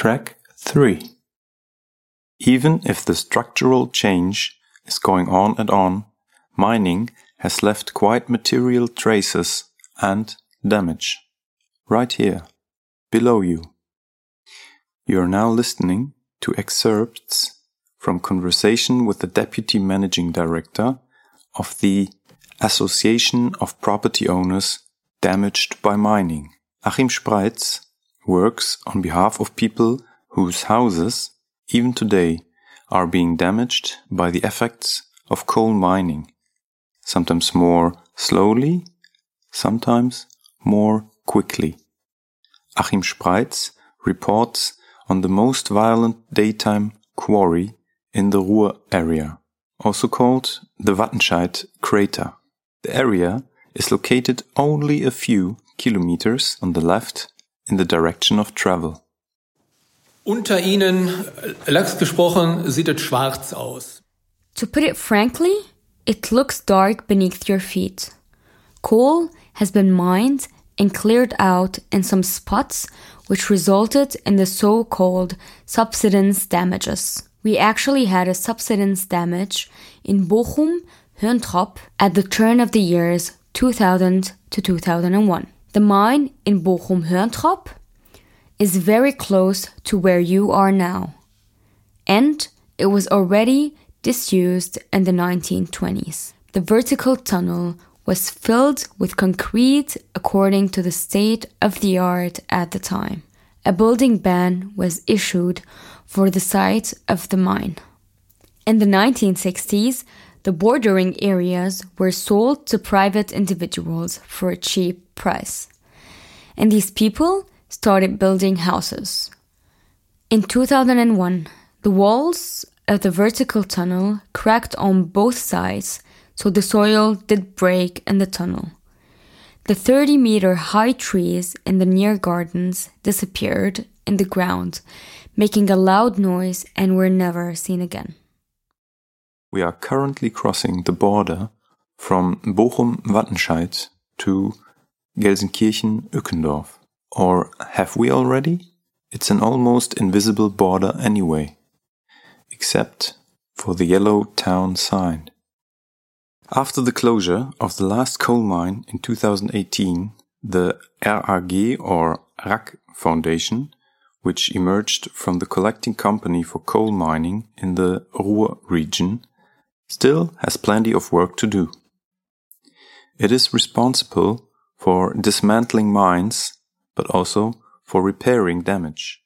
Track 3. Even if the structural change is going on, mining has left quite material traces and damage. Right here, below you. You are now listening to excerpts from conversation with the Deputy Managing Director of the Association of Property Owners Damaged by Mining. Achim Spreitz works on behalf of people whose houses, even today, are being damaged by the effects of coal mining, sometimes more slowly, sometimes more quickly. Achim Spreitz reports on the most violent daytime quarry in the Ruhr area, also called the Wattenscheid crater. The area is located only a few kilometers on the left in the direction of travel. Unter ihnen, lax gesprochen, sieht es schwarz aus. To put it frankly, it looks dark beneath your feet. Coal has been mined and cleared out in some spots, which resulted in the so-called subsidence damages. We actually had a subsidence damage in Bochum, Höntrop at the turn of the years 2000 to 2001. The mine in Bochum, Höntrop is very close to where you are now, and it was already disused in the 1920s. The vertical tunnel was filled with concrete according to the state of the art at the time. A building ban was issued for the site of the mine. In the 1960s, the bordering areas were sold to private individuals for a cheap price. And these people started building houses. In 2001, the walls of the vertical tunnel cracked on both sides, so the soil did break in the tunnel. The 30-meter high trees in the near gardens disappeared in the ground, making a loud noise and were never seen again. We are currently crossing the border from Bochum-Wattenscheid to Gelsenkirchen-Ückendorf. Or have we already? It's an almost invisible border anyway, except for the yellow town sign. After the closure of the last coal mine in 2018, the RAG or RAG Foundation, which emerged from the collecting company for coal mining in the Ruhr region, still has plenty of work to do. It is responsible for dismantling mines, but also for repairing damage.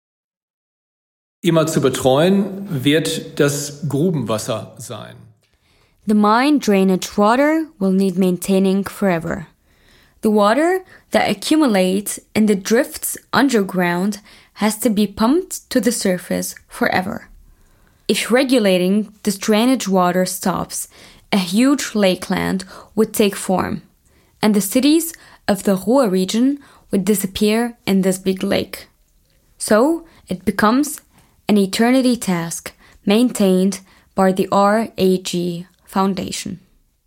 Immer zu betreuen wird das Grubenwasser sein. The mine drainage water will need maintaining forever. The water that accumulates in the drifts underground has to be pumped to the surface forever. If regulating this drainage water stops, a huge lakeland would take form, and the cities of the Ruhr region would disappear in this big lake. So it becomes an eternity task maintained by the RAG Foundation.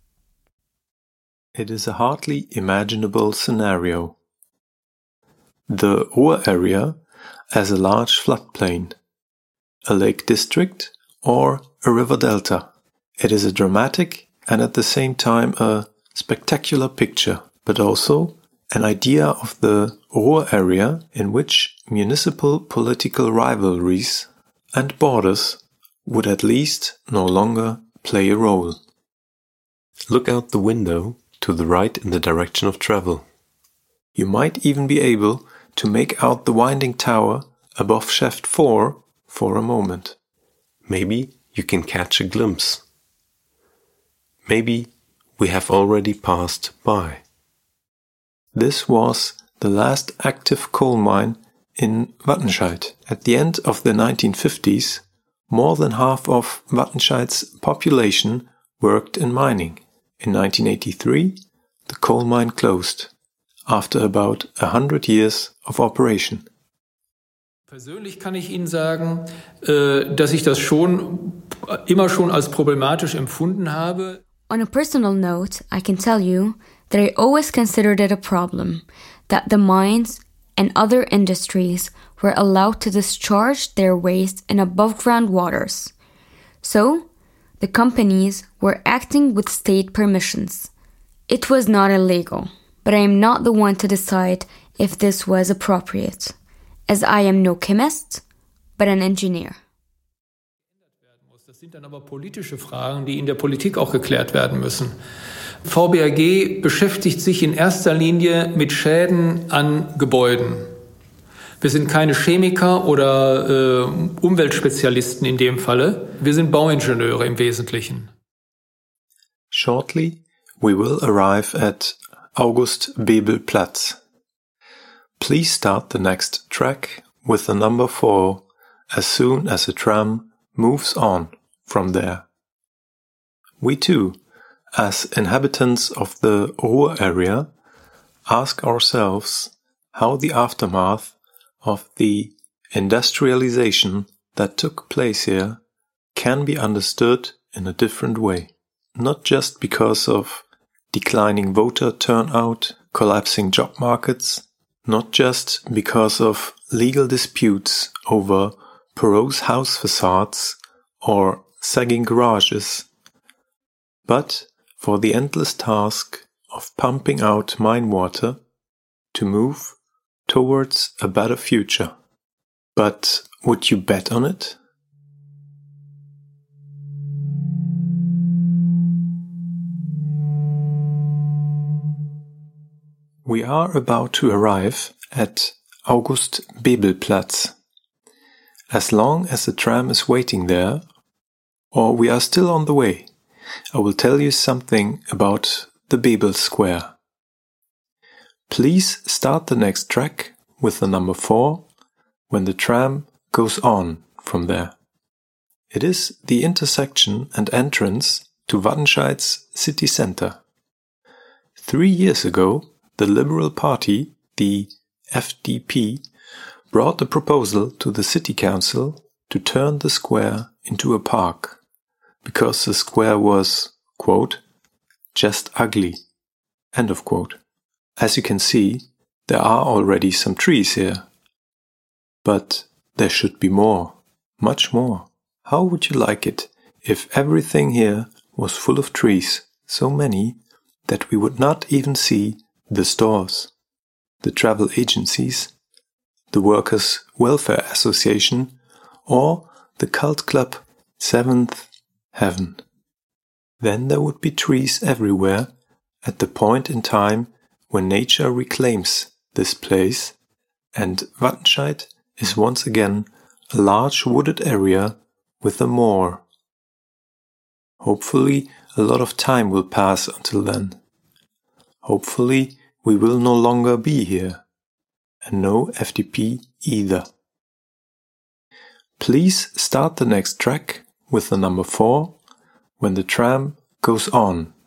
It is a hardly imaginable scenario. The Ruhr area as a large floodplain, a lake district, or a river delta. It is a dramatic and at the same time a spectacular picture, but also an idea of the Ruhr area in which municipal political rivalries and borders would at least no longer play a role. Look out the window to the right in the direction of travel. You might even be able to make out the winding tower above Shaft 4 for a moment. Maybe you can catch a glimpse. Maybe we have already passed by. This was the last active coal mine in Wattenscheid. At the end of the 1950s, more than half of Wattenscheid's population worked in mining. In 1983, the coal mine closed, after about 100 years of operation. Persönlich kann ich Ihnen sagen, dass ich das immer schon als problematisch empfunden habe. On a personal note, I can tell you that I always considered it a problem that the mines and other industries were allowed to discharge their waste in above-ground waters. So, the companies were acting with state permissions. It was not illegal, but I am not the one to decide if this was appropriate, as I am no chemist, but an engineer. Das sind dann aber politische Fragen, die in der Politik auch geklärt werden müssen. VBAG beschäftigt sich in erster Linie mit Schäden an Gebäuden. Wir sind keine Chemiker oder Umweltspezialisten in dem Falle. Wir sind Bauingenieure im Wesentlichen. Shortly, we will arrive at August-Bebel-Platz. Please start the next track with the number 4 as soon as the tram moves on from there. We too, as inhabitants of the Ruhr area, ask ourselves how the aftermath of the industrialization that took place here can be understood in a different way. Not just because of declining voter turnout, collapsing job markets, not just because of legal disputes over porous house facades or sagging garages, but for the endless task of pumping out mine water to move towards a better future. But would you bet on it? We are about to arrive at August-Bebel-Platz. As long as the tram is waiting there, or we are still on the way, I will tell you something about the Bebel Square. Please start the next track with the number 4 when the tram goes on from there. It is the intersection and entrance to Wattenscheid's city center. 3 years ago, the Liberal Party, the FDP, brought a proposal to the city council to turn the square into a park, because the square was, quote, just ugly, end of quote. As you can see, there are already some trees here. But there should be more, much more. How would you like it if everything here was full of trees, so many that we would not even see the stores, the travel agencies, the Workers' Welfare Association, or the cult club Seventh Heaven? Then there would be trees everywhere at the point in time when nature reclaims this place, and Wattenscheid is once again a large wooded area with a moor. Hopefully a lot of time will pass until then. Hopefully we will no longer be here, and no FDP either. Please start the next track with the number 4 when the tram goes on